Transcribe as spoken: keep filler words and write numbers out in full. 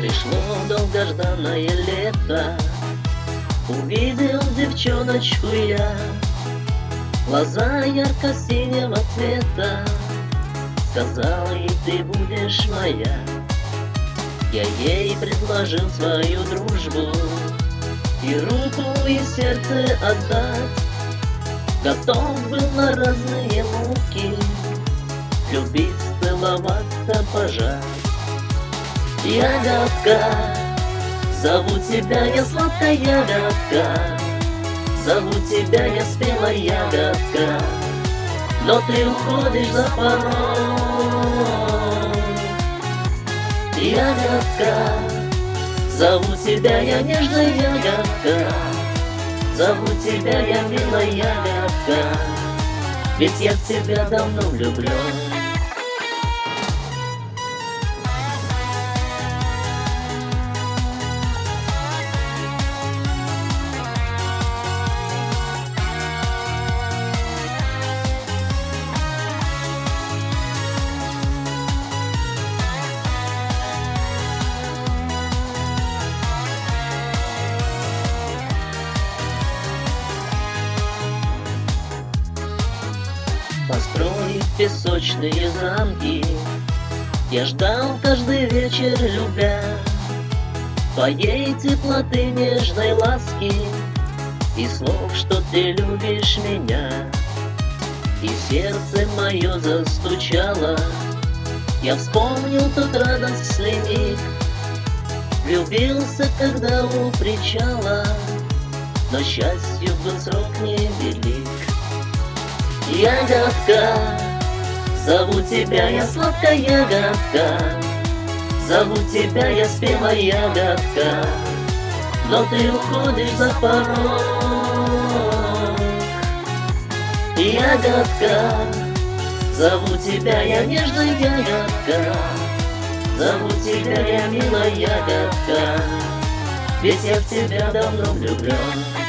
Пришло долгожданное лето, увидел девчоночку я, глаза ярко-синего цвета, сказал ей: ты будешь моя. Я ей предложил свою дружбу и руку, и сердце отдать. Готов был на разные муки, любить, целоваться, пожать. Ягодка, зову тебя я, сладкая ягодка, зову тебя я, спелая ягодка, но ты уходишь за порог. Ягодка, зову тебя я, нежная ягодка, зову тебя я, милая ягодка, ведь я в тебя давно влюблен. Построив песочные замки, я ждал каждый вечер, любя твоей теплоты, нежной ласки и слов, что ты любишь меня. И сердце мое застучало, я вспомнил тот радостный миг, влюбился, когда у причала, но счастью был срок невелик. Ягодка, зову тебя я, сладкая ягодка, зову тебя я, спелая ягодка, но ты уходишь за порог. Ягодка, зову тебя я, нежная ягодка, зову тебя я, милая ягодка, ведь я в тебя давно влюблен.